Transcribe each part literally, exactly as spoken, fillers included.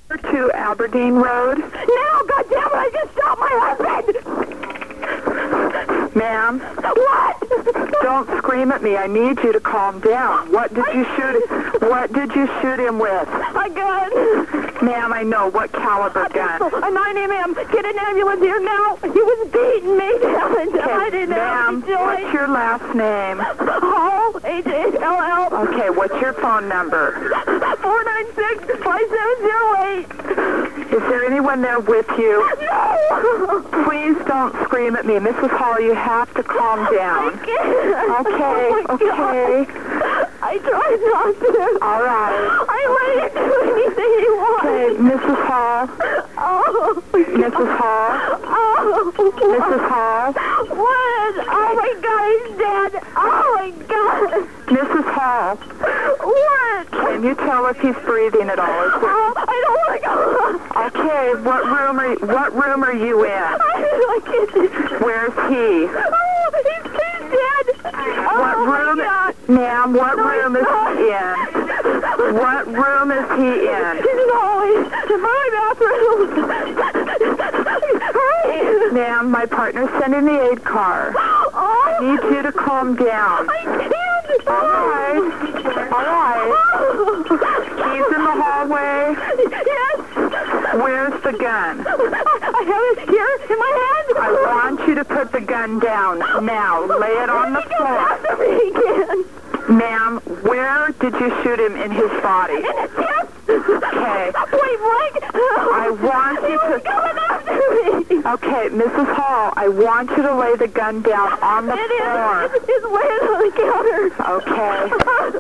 to Aberdeen Road. Now, goddammit, I just shot my husband! Ma'am? What? Don't scream at me. I need you to calm down. What did you shoot What did you shoot him with? A gun. Ma'am, I know. What caliber gun? A nine M M. Get an ambulance here now. He was beating me, damn it. Okay, I didn't ma'am, have any choice. what's your last name? Hall, H H L L. Okay, what's your phone number? four nine six, five seven zero eight. Is there anyone there with you? No! Please don't scream at me. Missus Hall, you have to calm down. I can't. Okay, Oh my okay. God. I tried not to. All right. I let him do anything he wanted. Okay, Missus Hall. Oh. Missus Hall. Oh. Missus Hall. What? Oh my God, he's dead. Oh my God. Missus Hall. What? Can you tell if he's breathing at all? Is there... Oh, I don't want to go. Okay, what room are what room are you in? I don't like it. Where's he? Oh, he's, he's dead. What Oh room, my God. ma'am? What No, room is he's not. he in? What room is he in? He's in the hallway. In my bathroom. Hurry. Ma'am, my partner's sending the aid car. Oh. I need you to calm down. I can't. All right. All right. He's in the hallway. Yes. Where's the gun? I have it here in my hand. I want you to put the gun down now. Lay it on the floor. After me again. Ma'am, where did you shoot him in his body? In his chest. Okay. Point blank. I want He you was to... coming after me. Okay, Missus Hall, I want you to lay the gun down on the It floor. is. It's, it's laying on the counter. Okay.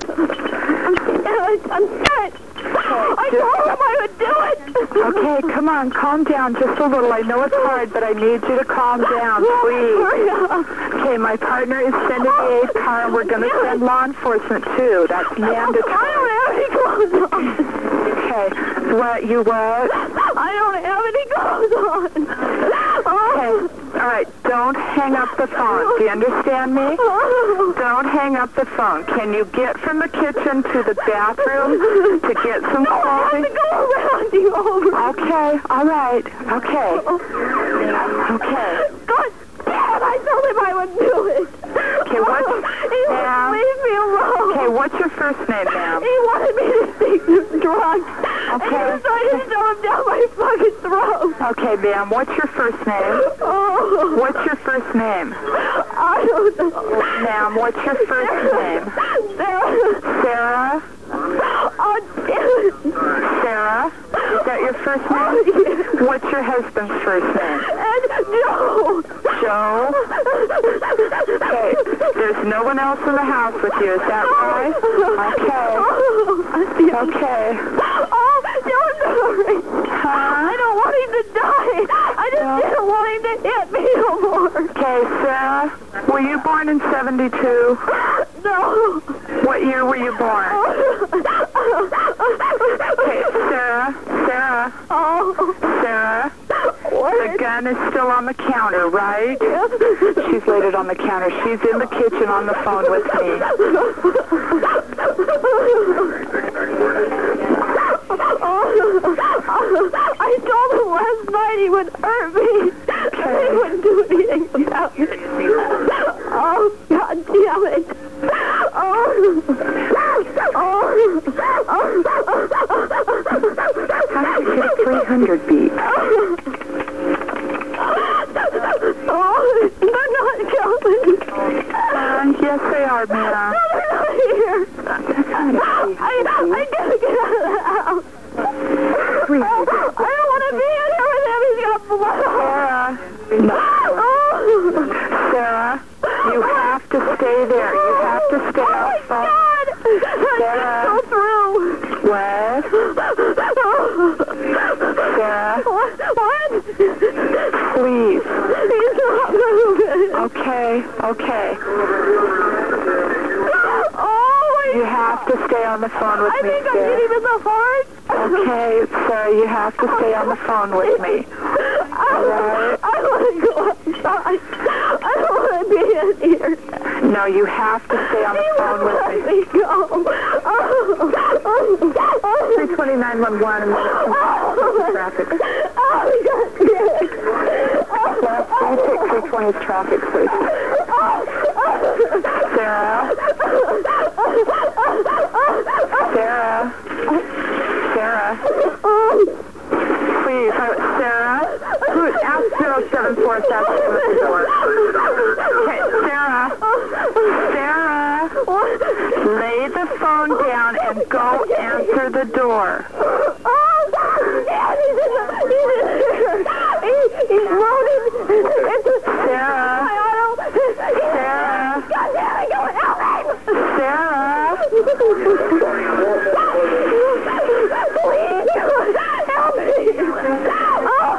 I'm, I'm scared. I just- told him I would do it. Okay, come on, calm down just a little. I know it's hard, but I need you to calm down, please. Hurry up. Okay, my partner is sending the aid car, and we're going to send law enforcement, too. That's I mandatory. don't have any clothes on. Okay, what, you what? I don't have any clothes on. Okay, all right, don't hang up the phone. Do you understand me? Oh. Don't hang up the phone. Can you get from the kitchen to the bathroom to get some I have clothing? to go around you over. Okay, all right, okay. Okay. God damn it, I told him I would do it. Okay, what's... He ma'am? wouldn't leave me alone. Okay, what's your first name, ma'am? He wanted me to take the drugs. Okay. And he was trying to shove them down my fucking throat. Okay, ma'am, what's your first name? Oh. What's your first name? I don't know. Ma'am, what's your first name? Sarah. Sarah? Oh, damn it. Sarah? Is that your first Oh, name? yeah. What's your husband's first name? And Joe. Joe? Okay, there's no one else in the house with you, is that right? Okay. Okay. Oh, Joe's sorry. Huh? I don't want him to die. I just No. didn't want him to hit me no more. Okay, Sarah, were you born in seventy-two? No. What year were you born? Okay, Sarah, Sarah, Oh. Sarah, What? the gun is still on the counter, right? She's laid it on the counter. She's in the kitchen on the phone with me. I told him last night he would hurt me. Okay. He wouldn't do anything about it. Oh, God damn it. Oh. Oh. How did you hit a three hundred beat? Oh, they're not coming. Uh, yes, they are, ma'am. No, they're not here. I, I gotta get out of the house. Three I don't want to be in here with him. He's got blood on. Sarah, no. Oh. Sarah, you have to stay there. You have to stay Oh, my on the phone. God. Sarah. Go through. What? Sarah, What? What? please. He's not moving. Okay, okay. Oh, my You have to stay on the phone with I me, think I'm Sarah. getting him in the heart. Okay, Sarah, you have to stay on the phone with me. I, Alright. I want to go outside. I don't want to be in here. No, you have to stay on the He phone won't with let me. me go. Oh, oh, oh. three twenty-nine one one. Oh. traffic, please. Sarah? Sarah? Sarah? Please, I, Sarah? Who, ask zero seven four staff to come at the door. Okay, Sarah? Sarah? Lay the phone down and go answer the door. Dad, he's in the, he's in here. He, he's loaded. It's Sarah? my auto. Sarah? God damn it, go help me. Sarah? Please, help me. Oh,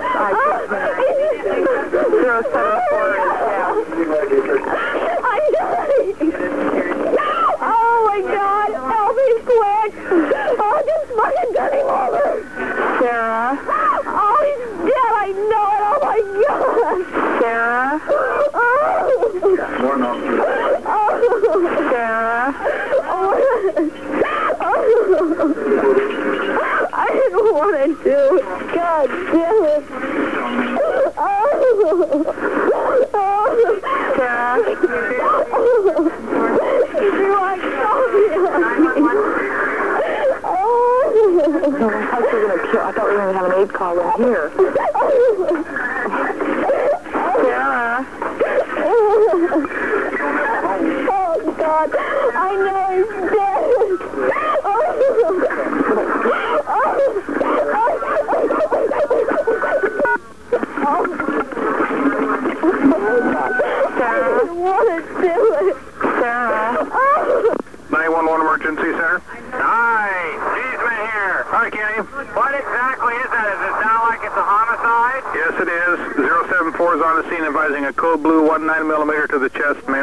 zero seven four is down. I'm dying. Oh my God, help me quick. Oh, just fucking turn him over. Sarah? Oh, he's dead, I know it. Oh my God. Sarah? Oh. Sarah? I didn't want to do it. God damn it. Oh. Sarah? You are so beyond me. Oh. No, I thought you were going to kill. I thought we were going to have an aid call in here. Sarah? Oh, God. I know he's dead. Oh. Sarah? I didn't want to do it. Sarah? nine one one Emergency Center. Hi, Cheeseman here. Hi, Kenny. What exactly is that? Does it sound like it's a homicide? Yes, it is. zero seven four is on the scene advising a code blue one nine millimeter to the chest.